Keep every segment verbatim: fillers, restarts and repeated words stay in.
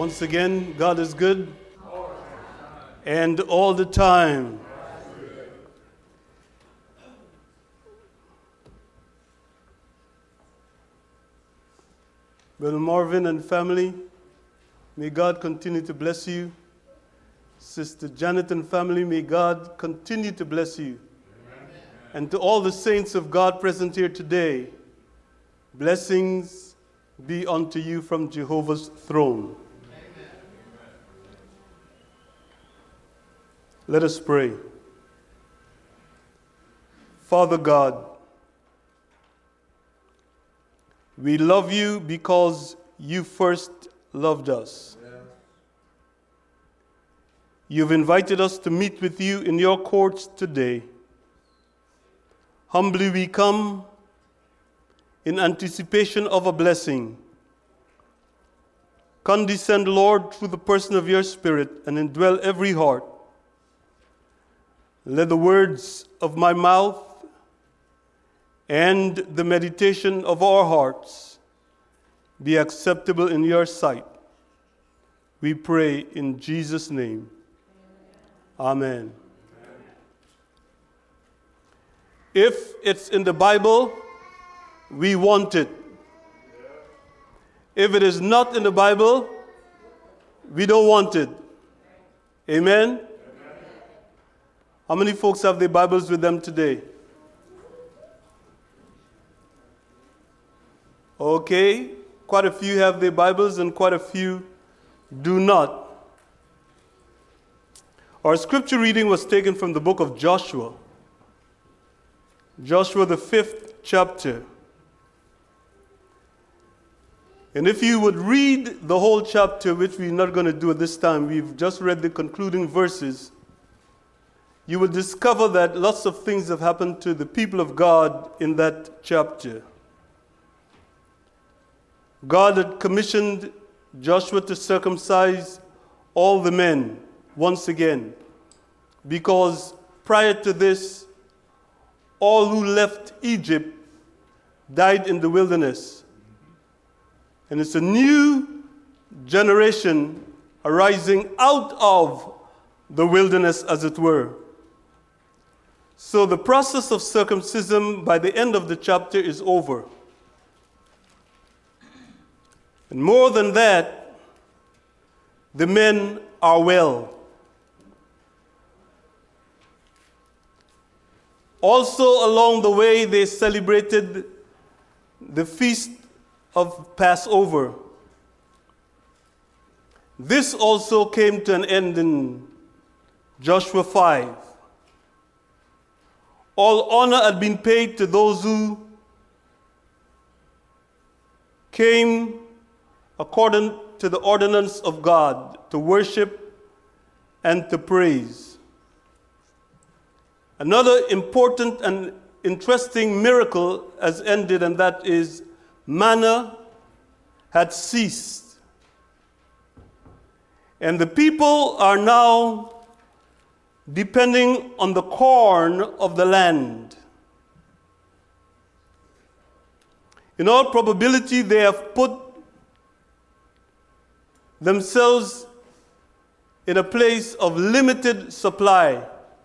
Once again, God is good, and all the time. Brother Marvin and family, may God continue to bless you. Sister Janet and family, may God continue to bless you. Amen. And to all the saints of God present here today, blessings be unto you from Jehovah's throne. Amen. Let us pray. Father God, we love you because you first loved us. Yeah. You've invited us to meet with you in your courts today. Humbly we come in anticipation of a blessing. Condescend, Lord, through the person of your Spirit, and indwell every heart. Let the words of my mouth and the meditation of our hearts be acceptable in your sight. We pray in Jesus' name. Amen. Amen. If it's in the Bible, we want it. If it is not in the Bible, we don't want it. Amen? Amen. How many folks have their Bibles with them today? Okay, quite a few have their Bibles and quite a few do not. Our scripture reading was taken from the book of Joshua. Joshua, the fifth chapter. And if you would read the whole chapter, which we're not going to do at this time, we've just read the concluding verses, you will discover that lots of things have happened to the people of God in that chapter. God had commissioned Joshua to circumcise all the men once again, because prior to this, all who left Egypt died in the wilderness. And it's a new generation arising out of the wilderness, as it were. So the process of circumcision by the end of the chapter is over. And more than that, the men are well. Also, along the way, they celebrated the feast of Passover. This also came to an end in Joshua five. All honor had been paid to those who came according to the ordinance of God to worship and to praise. Another important and interesting miracle has ended, and that is manna had ceased. And the people are now depending on the corn of the land. In all probability, they have put themselves in a place of limited supply,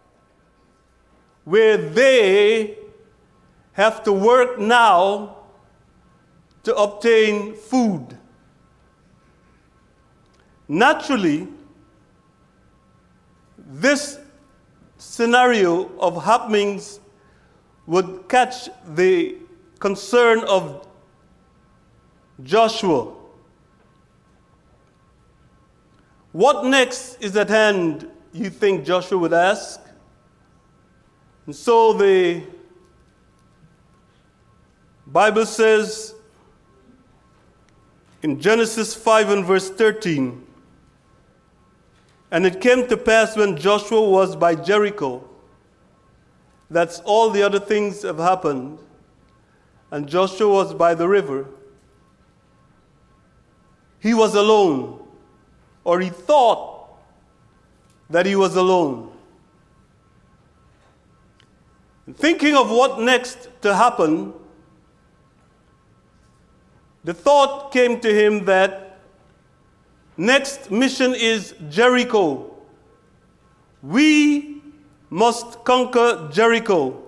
where they have to work now to obtain food. Naturally, this scenario of happenings would catch the concern of Joshua. What next is at hand, you think Joshua would ask? And so the Bible says in Genesis five and verse thirteen, and it came to pass when Joshua was by Jericho, that's all the other things have happened, and Joshua was by the river. He was alone, or he thought that he was alone. Thinking of what next to happen, the thought came to him that Next mission is Jericho. We must conquer Jericho.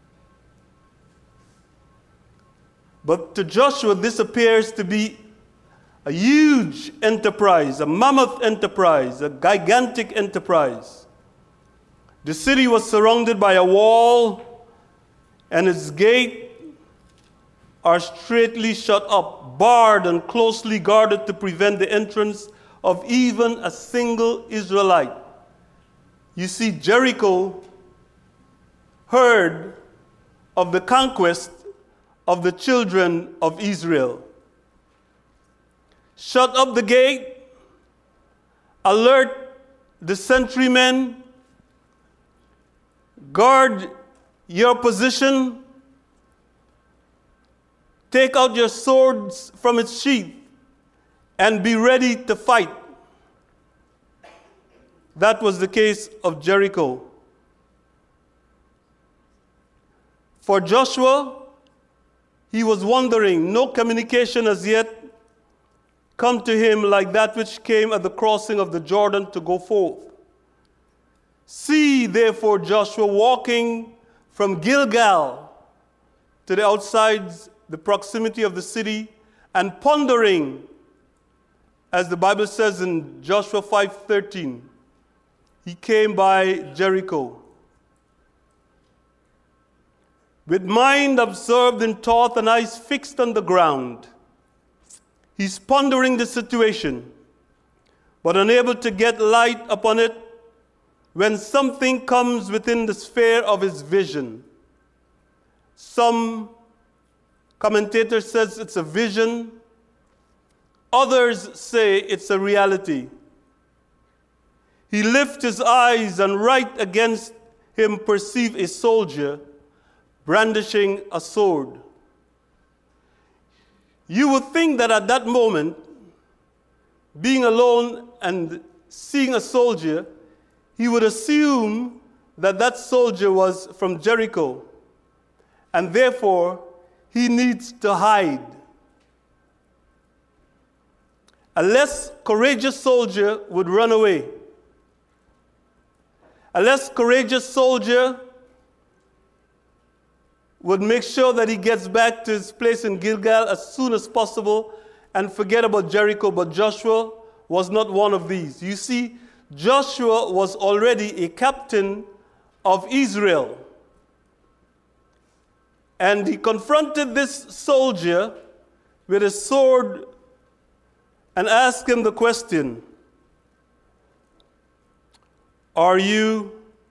But to Joshua, this appears to be a huge enterprise, a mammoth enterprise, a gigantic enterprise. The city was surrounded by a wall, and its gates are straitly shut up, barred and closely guarded to prevent the entrance of even a single Israelite. You see, Jericho heard of the conquest of the children of Israel. Shut up the gate, alert the sentrymen, guard your position, take out your swords from its sheath, and be ready to fight. That was the case of Jericho. For Joshua, he was wondering, no communication as yet come to him like that which came at the crossing of the Jordan to go forth. See, therefore, Joshua walking from Gilgal to the outsides, the proximity of the city, and pondering, as the Bible says in Joshua five thirteen, he came by Jericho. With mind absorbed in thought and eyes fixed on the ground, he's pondering the situation, but unable to get light upon it when something comes within the sphere of his vision. Some commentator says it's a vision. Others say it's a reality. He lifts his eyes, and right against him perceive a soldier brandishing a sword. You would think that at that moment, being alone and seeing a soldier, he would assume that that soldier was from Jericho, and therefore he needs to hide. A less courageous soldier would run away. A less courageous soldier would make sure that he gets back to his place in Gilgal as soon as possible and forget about Jericho. But Joshua was not one of these. You see, Joshua was already a captain of Israel. And he confronted this soldier with a sword and asked him the question, are you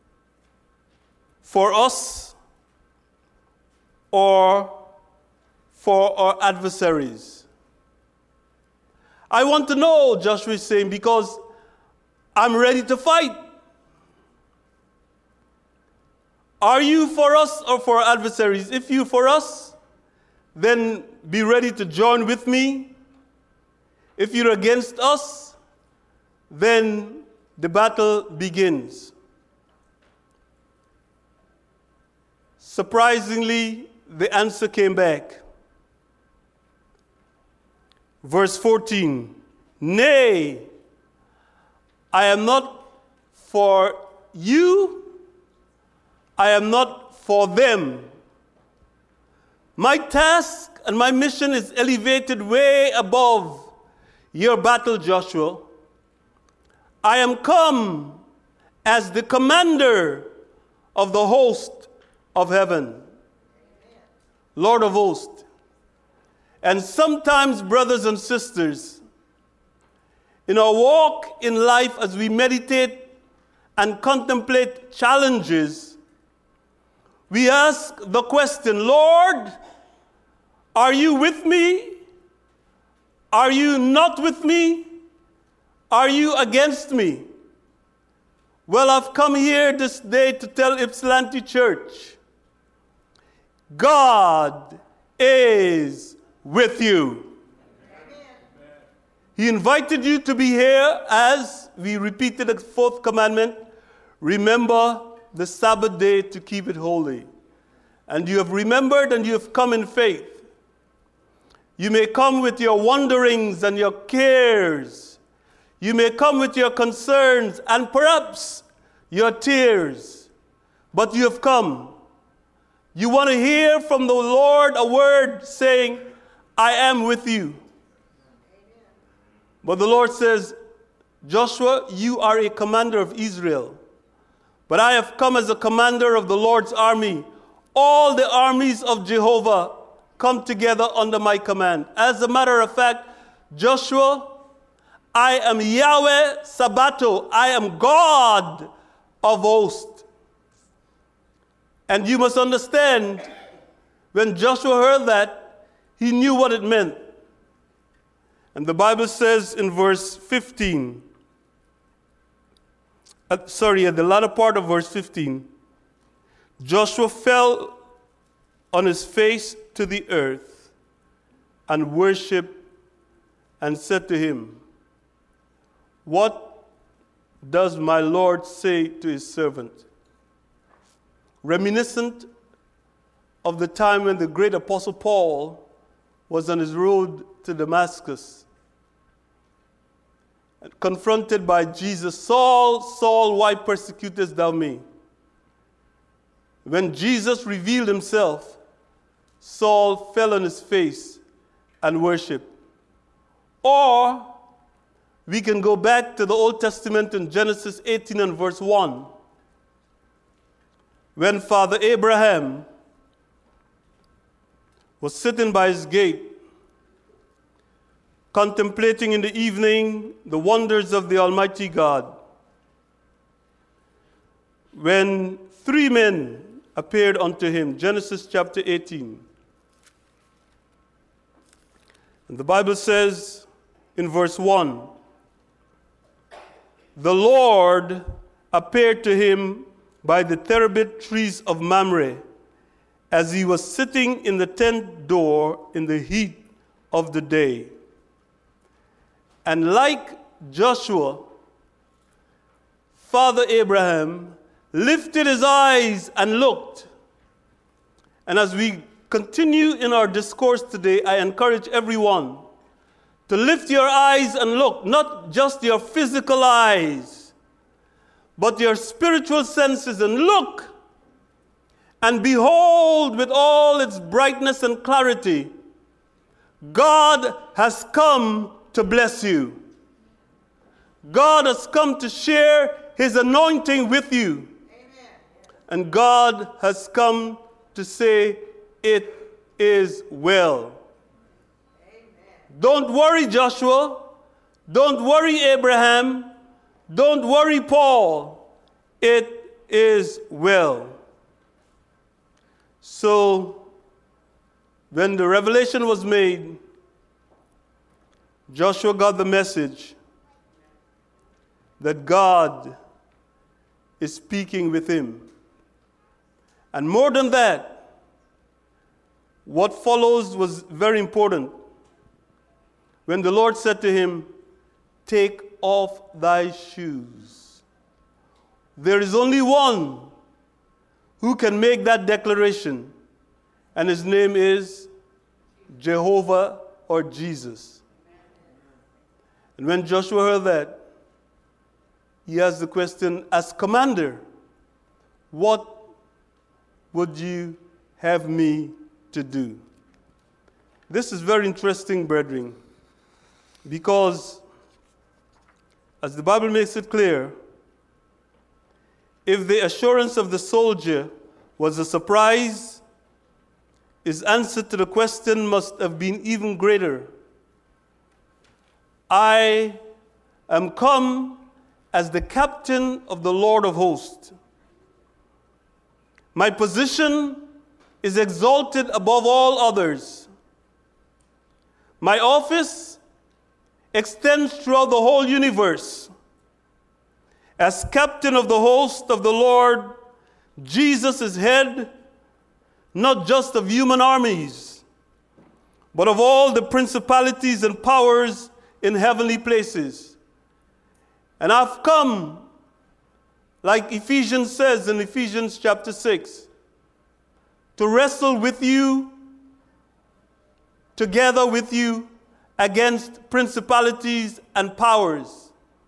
for us or for our adversaries? I want to know, Joshua is saying, because I'm ready to fight. Are you for us or for our adversaries? If you for us, then be ready to join with me. If you're against us, then the battle begins. Surprisingly, the answer came back. Verse fourteen, nay, I am not for you, I am not for them. My task and my mission is elevated way above your battle, Joshua. I am come as the commander of the host of heaven, Lord of hosts. And sometimes, brothers and sisters, in our walk in life, as we meditate and contemplate challenges, we ask the question, Lord, are you with me? Are you not with me? Are you against me? Well, I've come here this day to tell Ypsilanti Church, God is with you. Amen. He invited you to be here as we repeated the fourth commandment. Remember the Sabbath day to keep it holy. And you have remembered and you have come in faith. You may come with your wonderings and your cares, You may come with your concerns and perhaps your tears, but you have come. You want to hear from the Lord a word saying, I am with you. But the Lord says, Joshua, you are a commander of Israel, but I have come as a commander of the Lord's army. All the armies of Jehovah come together under my command. As a matter of fact, Joshua, I am Yahweh Sabato. I am God of hosts. And you must understand, when Joshua heard that, he knew what it meant. And the Bible says in verse fifteen, uh, sorry, at the latter part of verse fifteen, Joshua fell on his face to the earth and worshiped and said to him, what does my Lord say to his servant? Reminiscent of the time when the great apostle Paul was on his road to Damascus, confronted by Jesus, Saul, Saul, why persecutest thou me? When Jesus revealed himself, Saul fell on his face and worshiped. Or we can go back to the Old Testament in Genesis eighteen and verse one. When Father Abraham was sitting by his gate, contemplating in the evening the wonders of the Almighty God, when three men appeared unto him, Genesis chapter eighteen. And the Bible says in verse one, the Lord appeared to him by the terebinth trees of Mamre, as he was sitting in the tent door in the heat of the day. And like Joshua, Father Abraham lifted his eyes and looked. And as we continue in our discourse today, I encourage everyone to lift your eyes and look, not just your physical eyes, but your spiritual senses, and look and behold with all its brightness and clarity. God has come to bless you. God has come to share his anointing with you. Amen. And God has come to say, it is well. Amen. Don't worry, Joshua. Don't worry, Abraham. Don't worry, Paul. It is well. So, when the revelation was made, Joshua got the message that God is speaking with him. And more than that, what follows was very important. When the Lord said to him, take off thy shoes. There is only one who can make that declaration, and his name is Jehovah or Jesus. And when Joshua heard that, he asked the question, as commander, what would you have me to do? This is very interesting, brethren, because as the Bible makes it clear, if the assurance of the soldier was a surprise, his answer to the question must have been even greater. I am come as the captain of the Lord of hosts. My position is exalted above all others. My office extends throughout the whole universe. As captain of the host of the Lord, Jesus is head not just of human armies, but of all the principalities and powers in heavenly places. And I've come, like Ephesians says in Ephesians chapter six, to wrestle with you, together with you, against principalities and powers.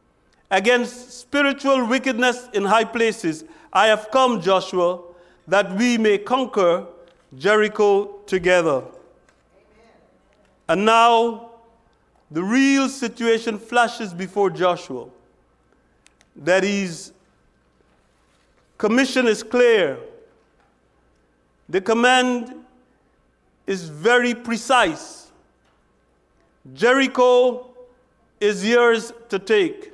against spiritual wickedness in high places. I have come, Joshua, that we may conquer Jericho together. Amen. And now, the real situation flashes before Joshua. That his commission is clear. The command is very precise. Jericho is yours to take.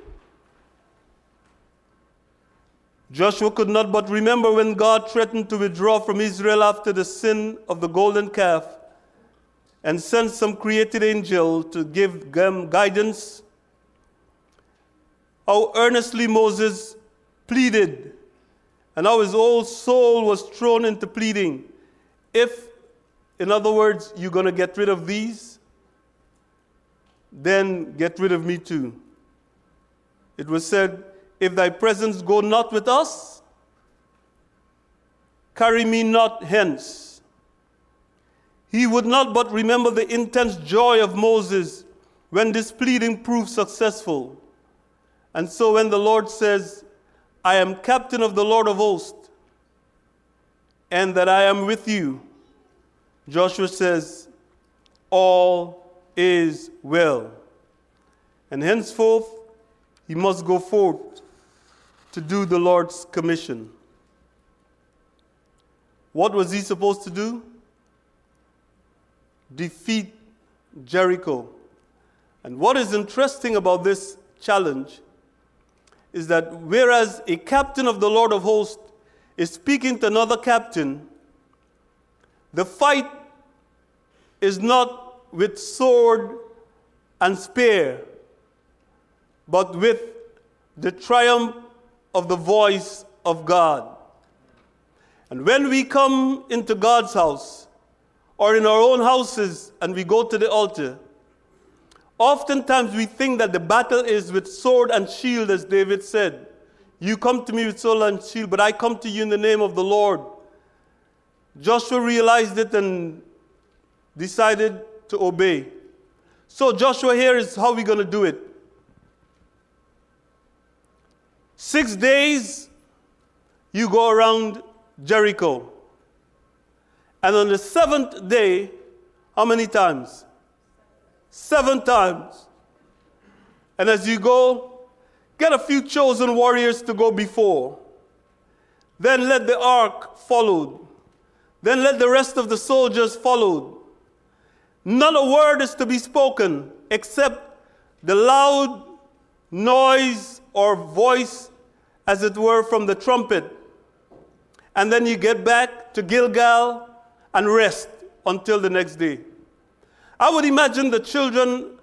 Joshua could not but remember when God threatened to withdraw from Israel after the sin of the golden calf and sent some created angel to give them guidance. How earnestly Moses pleaded, and how his whole soul was thrown into pleading. If, in other words, you're going to get rid of these, then get rid of me too. It was said, if thy presence go not with us, carry me not hence. He would not but remember the intense joy of Moses when this pleading proved successful. And so when the Lord says, I am captain of the Lord of hosts, and that I am with you, Joshua says, all is well. And henceforth, he must go forth to do the Lord's commission. What was he supposed to do? Defeat Jericho. And what is interesting about this challenge is that whereas a captain of the Lord of hosts is speaking to another captain, the fight is not with sword and spear, but with the triumph of the voice of God. And when we come into God's house, or in our own houses, and we go to the altar, oftentimes we think that the battle is with sword and shield, as David said. You come to me with sword and shield, but I come to you in the name of the Lord. Joshua realized it and decided to obey. So Joshua, here is how we're going to do it. Six days, you go around Jericho. And on the seventh day, how many times? Seven times. And as you go, get a few chosen warriors to go before. Then let the ark follow. Then let the rest of the soldiers follow. Not a word is to be spoken except the loud noise or voice, as it were, from the trumpet. And then you get back to Gilgal and rest until the next day. I would imagine the children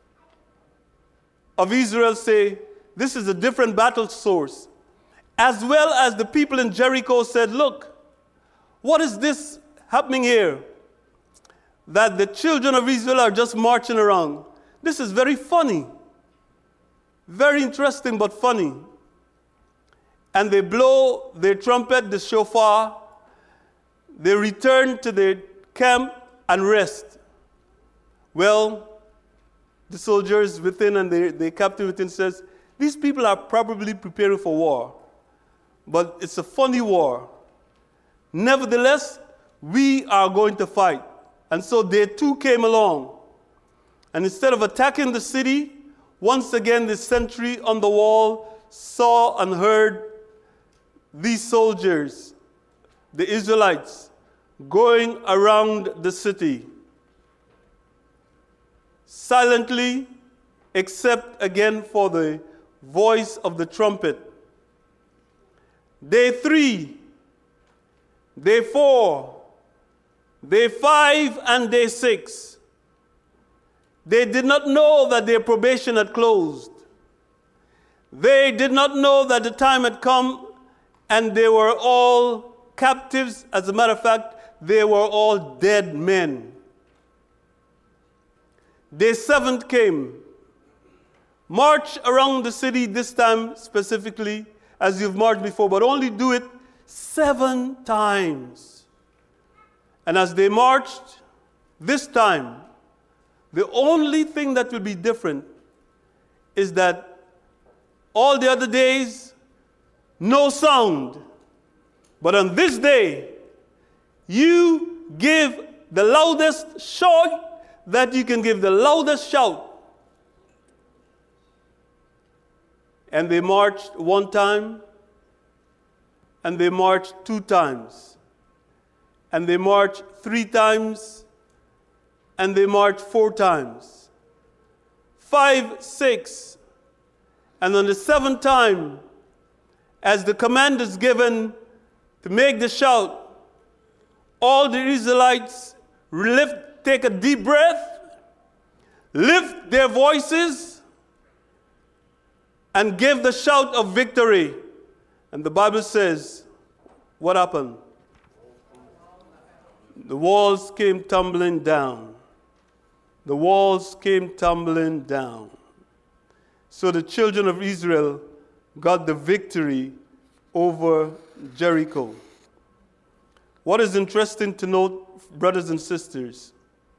of Israel say, this is a different battle source. As well as the people in Jericho said, look, what is this happening here? That the children of Israel are just marching around. This is very funny. Very interesting, but funny. And they blow their trumpet, the shofar. They return to their camp and rest. Well, the soldiers within and the, the captain within says, these people are probably preparing for war. But it's a funny war. Nevertheless, we are going to fight. And so they too came along. And instead of attacking the city, once again the sentry on the wall saw and heard these soldiers, the Israelites, going around the city, silently, except again for the voice of the trumpet. Day three, day four, day five, and day six. They did not know that their probation had closed. They did not know that the time had come and they were all captives. As a matter of fact, they were all dead men. Day seven came. March around the city this time specifically as you've marched before, but only do it seven times. And as they marched this time, the only thing that will be different is that All the other days, no sound. But on this day, you give the loudest shout that you can give, the loudest shout. And they marched one time, and they marched two times, and they marched three times, and they marched four times, five, six, and on the seventh time, as the command is given to make the shout, all the Israelites lift, take a deep breath, lift their voices, and give the shout of victory. And the Bible says, what happened? The walls came tumbling down. The walls came tumbling down. So the children of Israel got the victory over Jericho. What is interesting to note, brothers and sisters,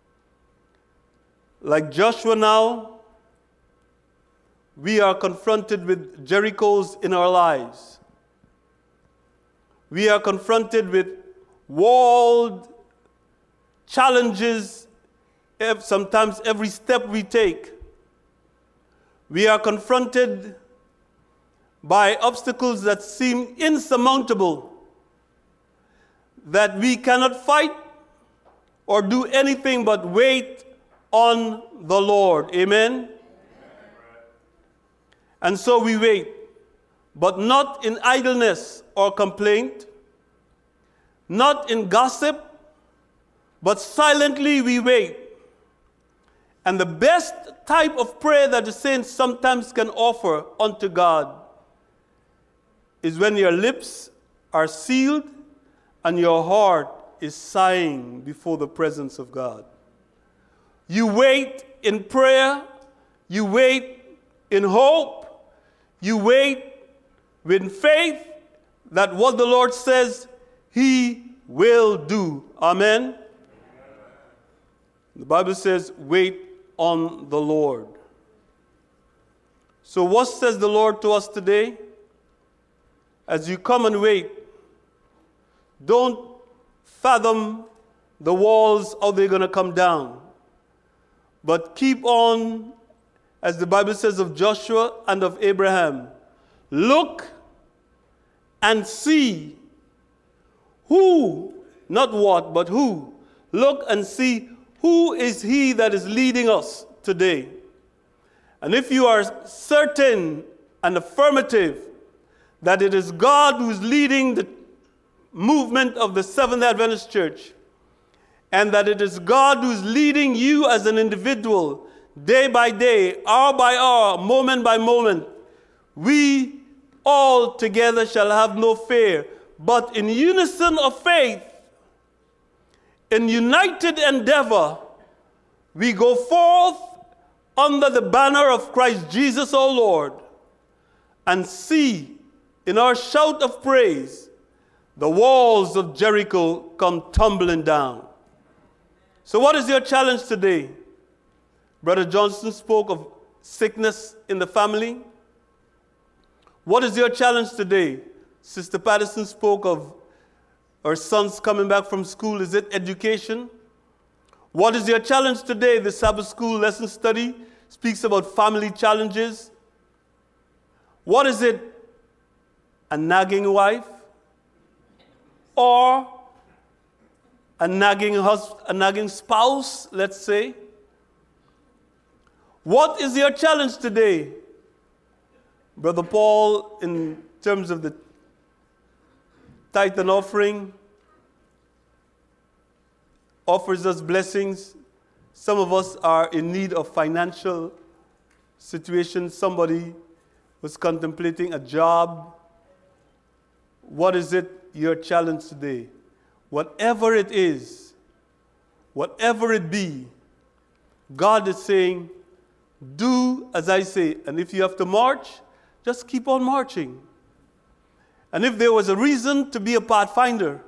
like Joshua now, we are confronted with Jerichos in our lives. We are confronted with walled challenges sometimes every step we take. We are confronted by obstacles that seem insurmountable, that we cannot fight or do anything but wait on the Lord. Amen? And so we wait, but not in idleness or complaint, not in gossip, but silently we wait. And the best type of prayer that the saints sometimes can offer unto God is when your lips are sealed and your heart is sighing before the presence of God. You wait in prayer, you wait in hope, you wait with faith that what the Lord says, He will do. Amen? The Bible says, wait on the Lord. So what says the Lord to us today? As you come and wait, don't fathom the walls, how they're going to come down. But keep on, as the Bible says of Joshua and of Abraham, look and see who, not what, but who. Look and see who is He that is leading us today. And if you are certain and affirmative that it is God who is leading the movement of the Seventh-day Adventist Church, and that it is God who is leading you as an individual, day by day, hour by hour, moment by moment, we all together shall have no fear, but in unison of faith, in united endeavor, we go forth under the banner of Christ Jesus our Lord, and see in our shout of praise the walls of Jericho come tumbling down. So what is your challenge today? Brother Johnson spoke of sickness in the family. What is your challenge today? Sister Patterson spoke of her sons coming back from school. Is it education? What is your challenge today? The Sabbath School lesson study speaks about family challenges. What is it? A nagging wife? Or a nagging husband, a nagging spouse, let's say? What is your challenge today? Brother Paul, in terms of the tithe and offering, offers us blessings. Some of us are in need of financial situations. Somebody was contemplating a job. What is it, your challenge today? Whatever it is, whatever it be, God is saying, do as I say. And if you have to march, just keep on marching. And if there was a reason to be a pathfinder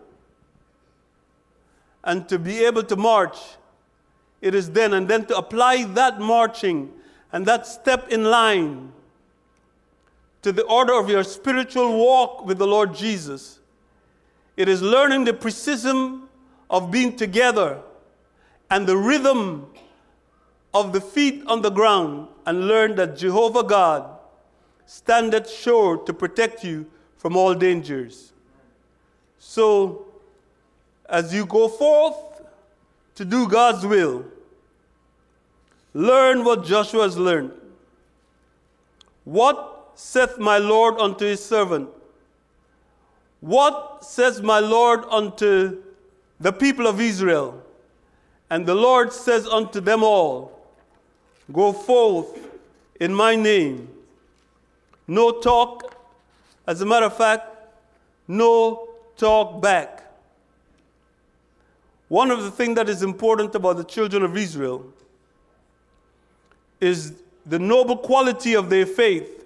and to be able to march, it is then. And then to apply that marching and that step in line to the order of your spiritual walk with the Lord Jesus. It is learning the precision of being together and the rhythm of the feet on the ground, and learn that Jehovah God standeth sure to protect you from all dangers. So, as you go forth to do God's will, learn what Joshua has learned. What saith my Lord unto his servant? What says my Lord unto the people of Israel? And the Lord says unto them all, go forth in my name. No talk, as a matter of fact, no talk back. One of the things that is important about the children of Israel is the noble quality of their faith.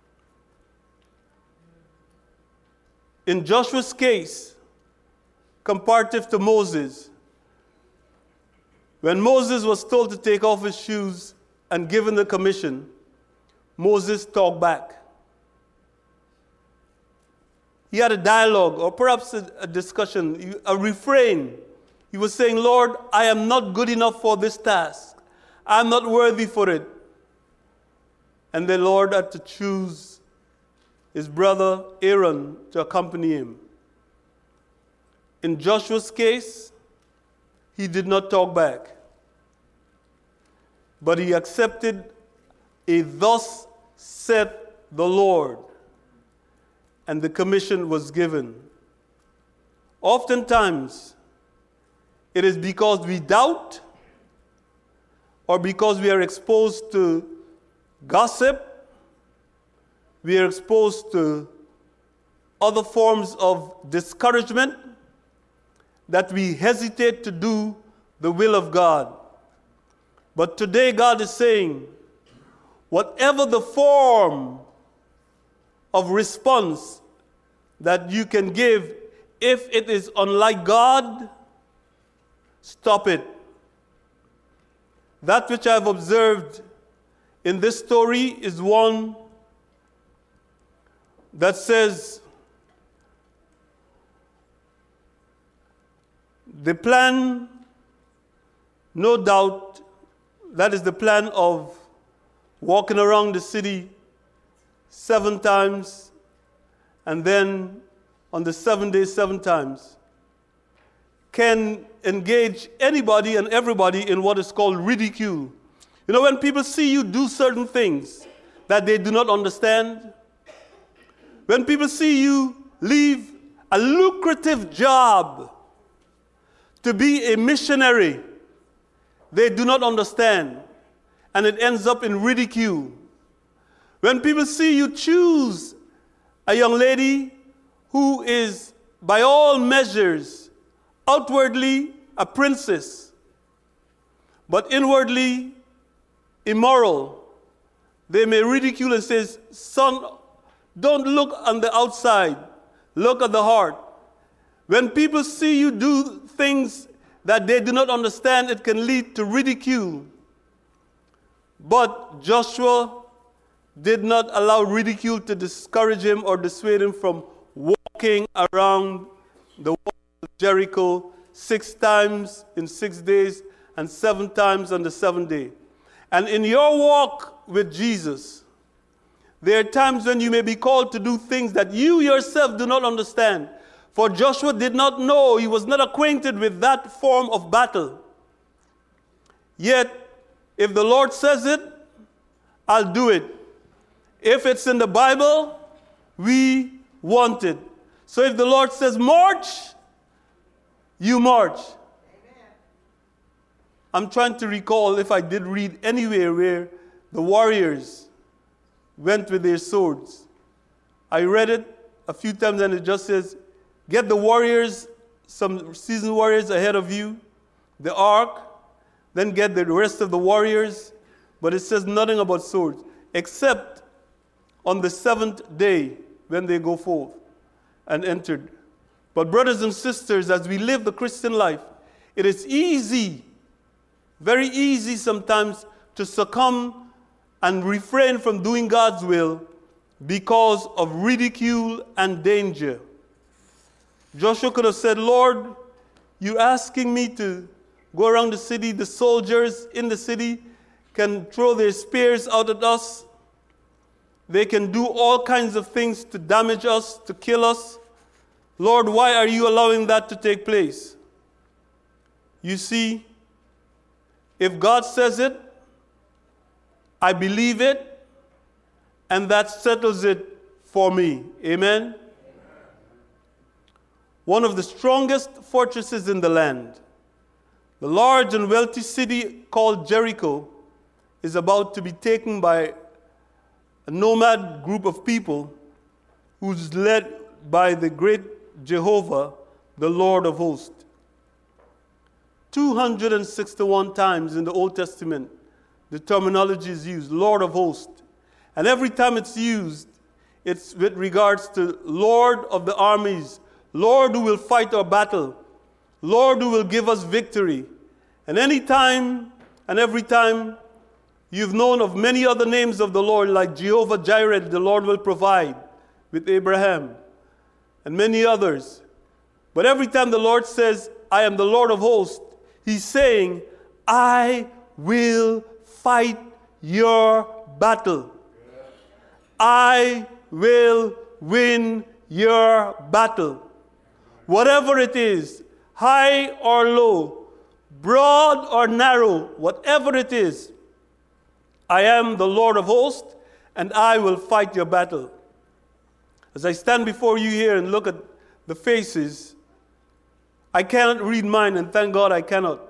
In Joshua's case, comparative to Moses, when Moses was told to take off his shoes and given the commission, Moses talked back. He had a dialogue, or perhaps a, a discussion, a refrain. He was saying, Lord, I am not good enough for this task. I'm not worthy for it. And the Lord had to choose his brother Aaron to accompany him. In Joshua's case, he did not talk back, but he accepted a thus saith the Lord, and the commission was given. Oftentimes, it is because we doubt or because we are exposed to gossip, we are exposed to other forms of discouragement, that we hesitate to do the will of God. But today God is saying, whatever the form of response that you can give, if it is unlike God, stop it. That which I have observed in this story is one that says, the plan, no doubt, that is the plan of walking around the city seven times, and then on the seventh day, seven times, can engage anybody and everybody in what is called ridicule. You know, when people see you do certain things that they do not understand, when people see you leave a lucrative job to be a missionary, they do not understand, and it ends up in ridicule. When people see you choose a young lady who is, by all measures, outwardly a princess, but inwardly immoral, they may ridicule and say, son, don't look on the outside, look at the heart. When people see you do things that they do not understand, it can lead to ridicule. But Joshua did not allow ridicule to discourage him or dissuade him from walking around the wall of Jericho six times in six days and seven times on the seventh day. And in your walk with Jesus, there are times when you may be called to do things that you yourself do not understand. For Joshua did not know, he was not acquainted with that form of battle. Yet, if the Lord says it, I'll do it. If it's in the Bible, we want it. So if the Lord says march, you march. Amen. I'm trying to recall if I did read anywhere where the warriors went with their swords. I read it a few times and it just says, get the warriors, some seasoned warriors ahead of you, the ark, then get the rest of the warriors. But it says nothing about swords, except on the seventh day when they go forth and entered. But brothers and sisters, as we live the Christian life, it is easy, very easy sometimes to succumb and refrain from doing God's will because of ridicule and danger. Joshua could have said, Lord, you're asking me to go around the city. The soldiers in the city can throw their spears out at us. They can do all kinds of things to damage us, to kill us. Lord, why are you allowing that to take place? You see, if God says it, I believe it, and that settles it for me. Amen? Amen. One of the strongest fortresses in the land, the large and wealthy city called Jericho, is about to be taken by a nomad group of people who's led by the great Jehovah, the Lord of hosts. two hundred sixty-one times in the Old Testament, the terminology is used, Lord of hosts. And every time it's used, it's with regards to Lord of the armies, Lord who will fight our battle, Lord who will give us victory. And any time and every time you've known of many other names of the Lord, like Jehovah Jireh, the Lord will provide, with Abraham, and many others. But every time the Lord says, I am the Lord of hosts, he's saying, I will fight your battle. I will win your battle. Whatever it is, high or low, broad or narrow, whatever it is, I am the Lord of hosts, and I will fight your battle. As I stand before you here and look at the faces, I cannot read mine, and thank God I cannot.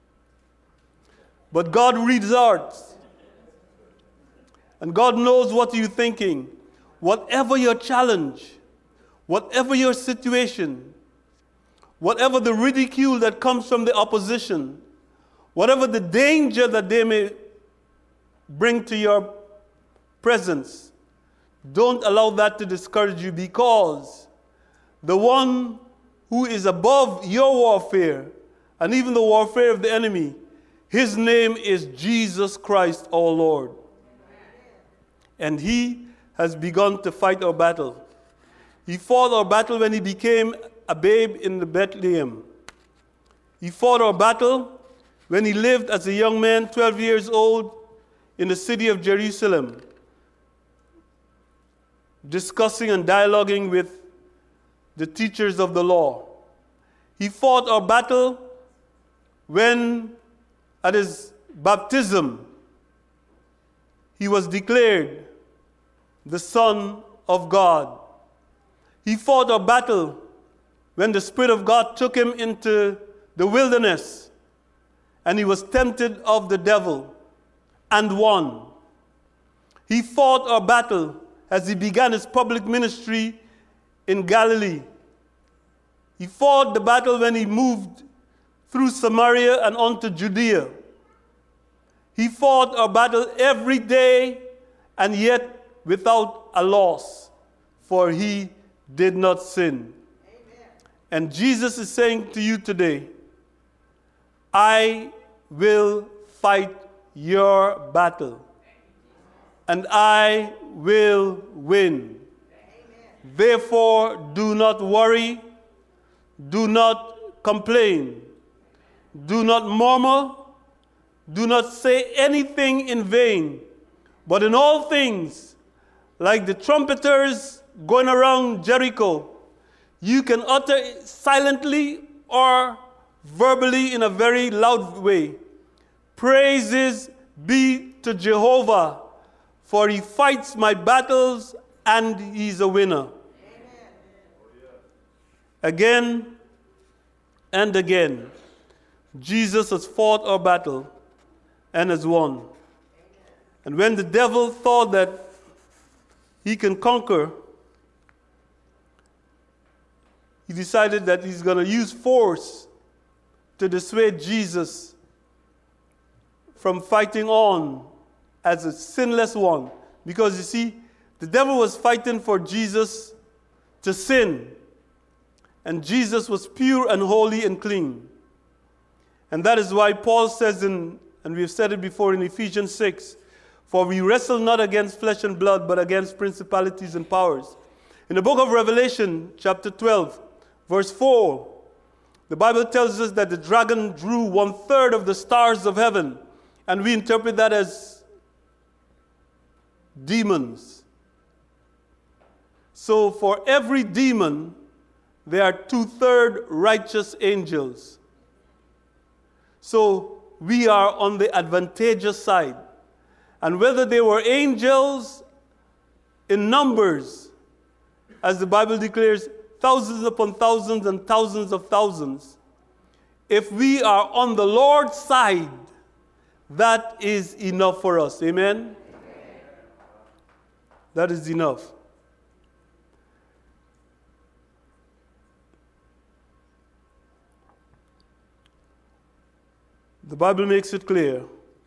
But God reads hearts. And God knows what you're thinking. Whatever your challenge, whatever your situation, whatever the ridicule that comes from the opposition, whatever the danger that they may bring to your presence, don't allow that to discourage you, because the one who is above your warfare and even the warfare of the enemy, his name is Jesus Christ our Lord. And he has begun to fight our battle. He fought our battle when he became a babe in the Bethlehem. He fought our battle when he lived as a young man, twelve years old, in the city of Jerusalem, discussing and dialoguing with the teachers of the law. He fought our battle when, at his baptism, he was declared the Son of God. He fought our battle when the Spirit of God took him into the wilderness and he was tempted of the devil and won. He fought our battle as he began his public ministry in Galilee. He fought the battle when he moved through Samaria and on to Judea. He fought our battle every day, and yet without a loss, for he did not sin. Amen. And Jesus is saying to you today, I will fight your battle, and I will win. Amen. Therefore, do not worry, do not complain, do not murmur, do not say anything in vain, but in all things, like the trumpeters going around Jericho, you can utter silently or verbally in a very loud way, praises be to Jehovah, for he fights my battles and he's a winner. Amen. Again and again, Jesus has fought our battle and has won. Amen. And when the devil thought that he can conquer, he decided that he's going to use force to dissuade Jesus from fighting on as a sinless one. Because you see, the devil was fighting for Jesus to sin, and Jesus was pure and holy and clean. And that is why Paul says in, and we've said it before in Ephesians six, For we wrestle not against flesh and blood, but against principalities and powers. In the book of Revelation, chapter twelve, verse four, the Bible tells us that the dragon drew one third of the stars of heaven, and we interpret that as demons. So for every demon, there are two-thirds righteous angels. So we are on the advantageous side. And whether they were angels in numbers, as the Bible declares, thousands upon thousands and thousands of thousands, if we are on the Lord's side, that is enough for us. Amen? Amen. That is enough. The Bible makes it clear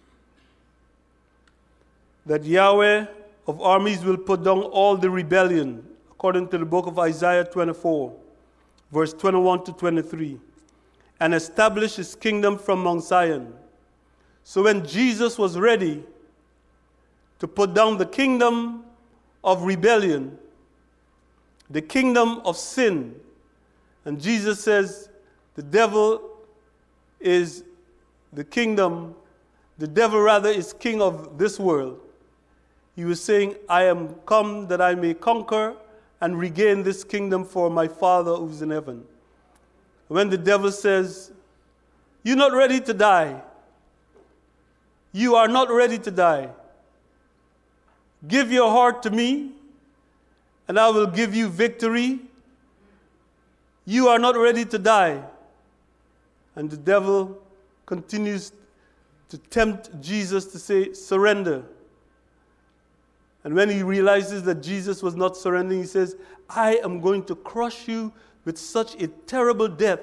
that Yahweh of armies will put down all the rebellion, according to the book of Isaiah twenty-four, verse twenty-one to twenty-three, and establish his kingdom from Mount Zion. So when Jesus was ready to put down the kingdom of rebellion, the kingdom of sin, and Jesus says the devil is the kingdom, the devil rather is king of this world. He was saying, I am come that I may conquer and regain this kingdom for my Father who's in heaven. When the devil says, you're not ready to die. You are not ready to die. Give your heart to me, and I will give you victory. You are not ready to die. And the devil continues to tempt Jesus to say, surrender. And when he realizes that Jesus was not surrendering, he says, I am going to crush you with such a terrible death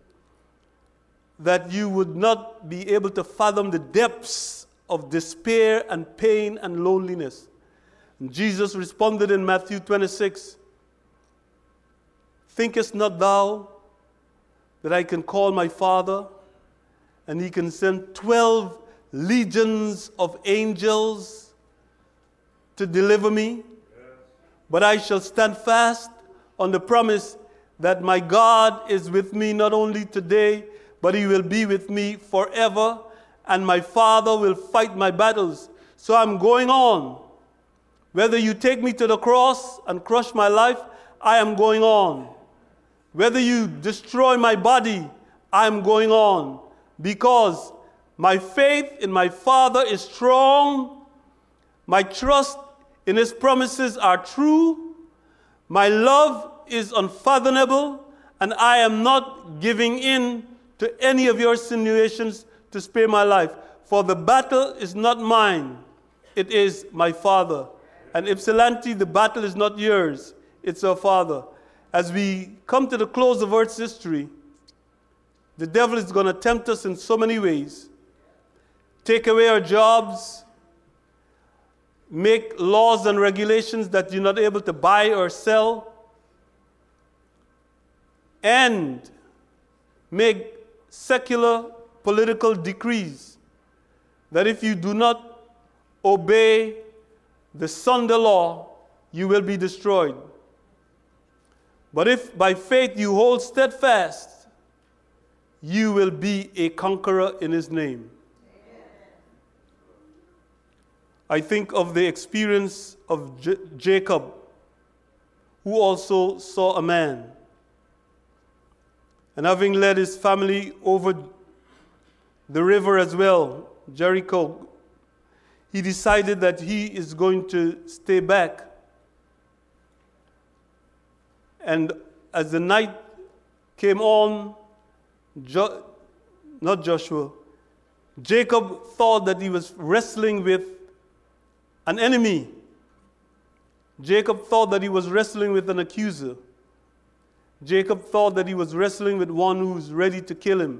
that you would not be able to fathom the depths of despair and pain and loneliness. And Jesus responded in Matthew twenty-six, thinkest not thou that I can call my Father, and he can send twelve legions of angels to deliver me? Yes. But I shall stand fast on the promise that my God is with me not only today, but he will be with me forever, and my Father will fight my battles. So I'm going on. Whether you take me to the cross and crush my life, I am going on. Whether you destroy my body, I am going on. Because my faith in my Father is strong, my trust in his promises are true, my love is unfathomable, and I am not giving in to any of your insinuations to spare my life. For the battle is not mine, it is my Father. And Ypsilanti, the battle is not yours, it's our Father. As we come to the close of Earth's history, the devil is going to tempt us in so many ways. Take away our jobs, make laws and regulations that you're not able to buy or sell, and make secular political decrees that if you do not obey the Sunday law, you will be destroyed. But if by faith you hold steadfast, you will be a conqueror in his name. Amen. I think of the experience of J- Jacob, who also saw a man. And having led his family over the river as well, Jericho, he decided that he is going to stay back. And as the night came on, Jo- not Joshua, Jacob thought that he was wrestling with an enemy. Jacob thought that he was wrestling with an accuser. Jacob thought that he was wrestling with one who's ready to kill him.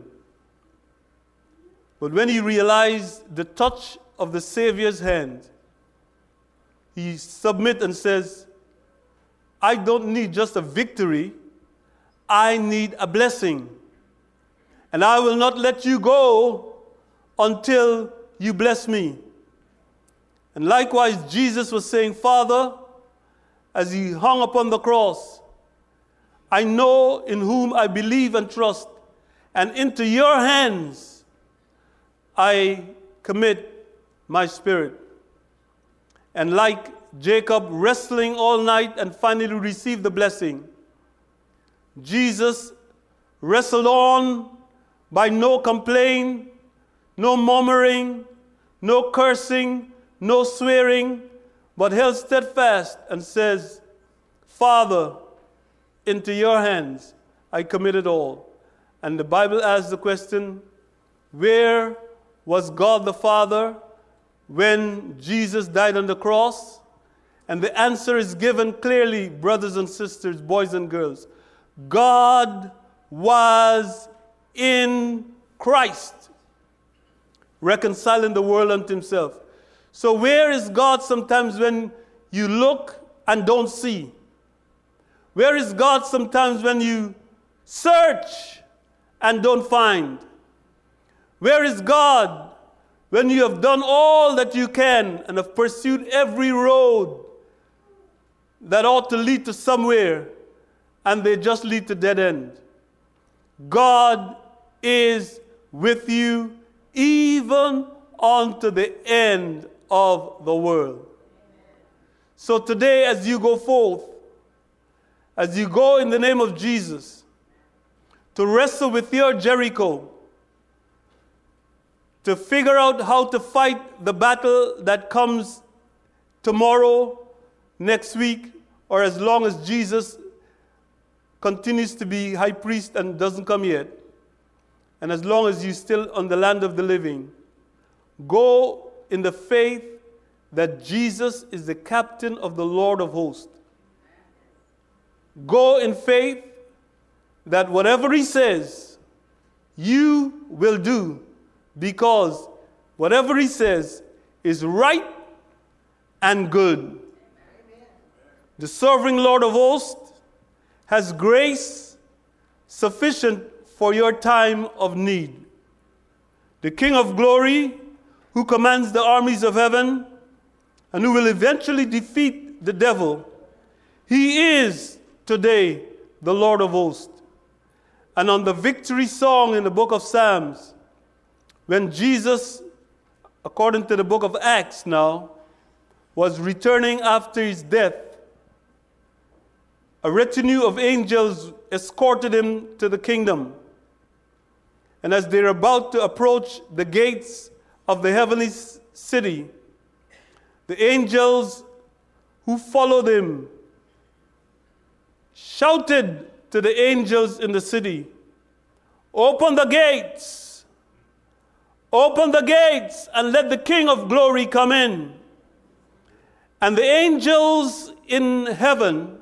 But when he realized the touch of the Savior's hand, he submits and says, I don't need just a victory, I need a blessing. And I will not let you go until you bless me. And likewise, Jesus was saying, Father, as he hung upon the cross, I know in whom I believe and trust, and into your hands I commit my spirit. And like Jacob wrestling all night and finally received the blessing, Jesus wrestled on by no complaint, no murmuring, no cursing, no swearing, but held steadfast and says, Father, into your hands I commit it all. And the Bible asks the question, where was God the Father when Jesus died on the cross? And the answer is given clearly, brothers and sisters, boys and girls. God was in Christ, reconciling the world unto himself. So where is God sometimes when you look and don't see? Where is God sometimes when you search and don't find? Where is God when you have done all that you can and have pursued every road that ought to lead to somewhere and they just lead to dead end? God is with you even unto the end of the world. So today, as you go forth, as you go in the name of Jesus to wrestle with your Jericho, to figure out how to fight the battle that comes tomorrow, next week, or as long as Jesus continues to be high priest and doesn't come yet, and as long as you're still on the land of the living, go in the faith that Jesus is the captain of the Lord of hosts. Go in faith that whatever he says, you will do, because whatever he says is right and good. Amen. The sovereign Lord of hosts has grace sufficient for your time of need. The King of glory, who commands the armies of heaven and who will eventually defeat the devil, he is today the Lord of hosts. And on the victory song in the book of Psalms, when Jesus, according to the book of Acts now, was returning after his death, a retinue of angels escorted him to the kingdom. And as they're about to approach the gates of the heavenly city, the angels who followed him shouted to the angels in the city, "Open the gates! Open the gates and let the King of glory come in." And the angels in heaven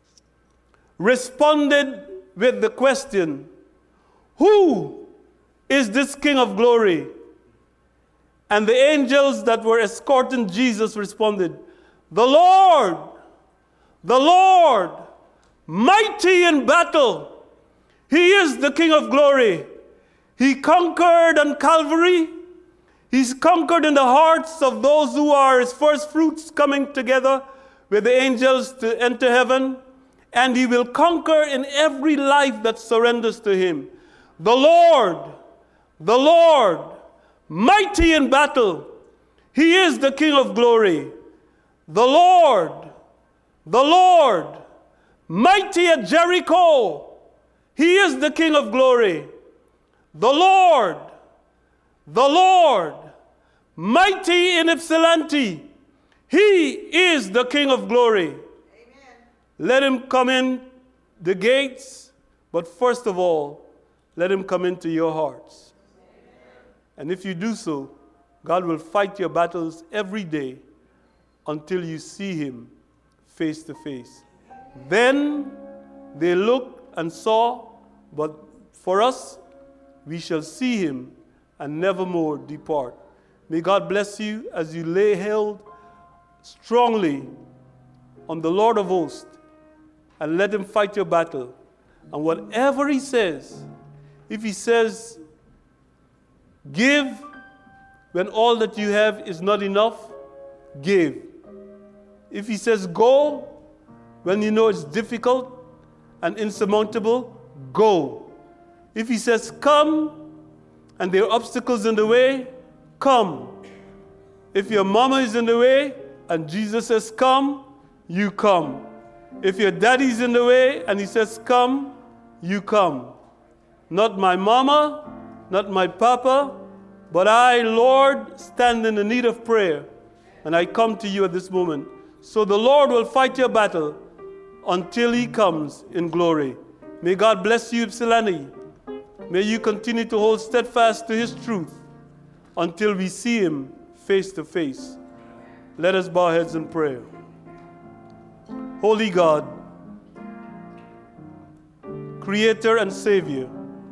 responded with the question, "Who is this King of glory?" And the angels that were escorting Jesus responded, "The Lord, the Lord, mighty in battle. He is the King of glory. He conquered on Calvary. He's conquered in the hearts of those who are his first fruits coming together with the angels to enter heaven. And he will conquer in every life that surrenders to him. The Lord, the Lord, mighty in battle. He is the King of glory. The Lord, the Lord, mighty at Jericho. He is the King of glory. The Lord, the Lord, mighty in Ypsilanti. He is the King of glory." Amen. Let him come in the gates, but first of all, let him come into your hearts. Amen. And if you do so, God will fight your battles every day until you see him face to face. Then they looked and saw, but for us, we shall see him and nevermore depart. May God bless you as you lay held strongly on the Lord of hosts and let him fight your battle. And whatever he says, if he says, give when all that you have is not enough, give. If he says go, when you know it's difficult and insurmountable, go. If he says come, and there are obstacles in the way, come. If your mama is in the way, and Jesus says come, you come. If your daddy's in the way, and he says come, you come. Not my mama, not my papa, but I, Lord, stand in the need of prayer, and I come to you at this moment. So the Lord will fight your battle until he comes in glory. May God bless you, Ypsilanti. May you continue to hold steadfast to his truth until we see him face to face. Let us bow our heads in prayer. Holy God, Creator and Savior,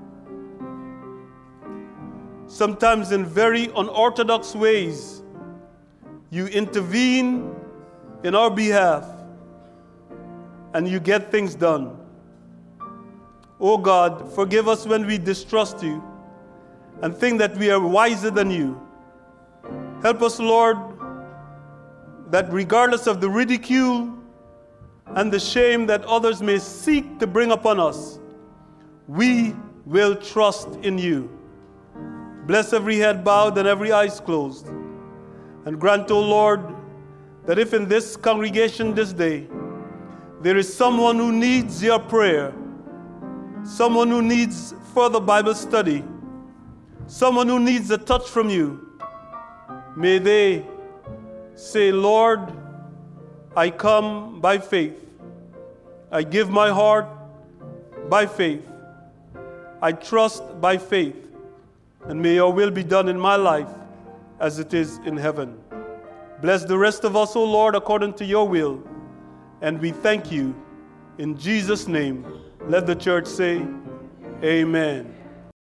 sometimes in very unorthodox ways, you intervene in our behalf and you get things done. Oh God, forgive us when we distrust you and think that we are wiser than you. Help us, Lord, that regardless of the ridicule and the shame that others may seek to bring upon us, we will trust in you. Bless every head bowed and every eyes closed. And grant, O Lord, that if in this congregation this day there is someone who needs your prayer, someone who needs further Bible study, someone who needs a touch from you, may they say, Lord, I come by faith. I give my heart by faith. I trust by faith. And may your will be done in my life as it is in heaven. Bless the rest of us, O Lord, according to your will. And we thank you in Jesus' name. Let the church say, Amen.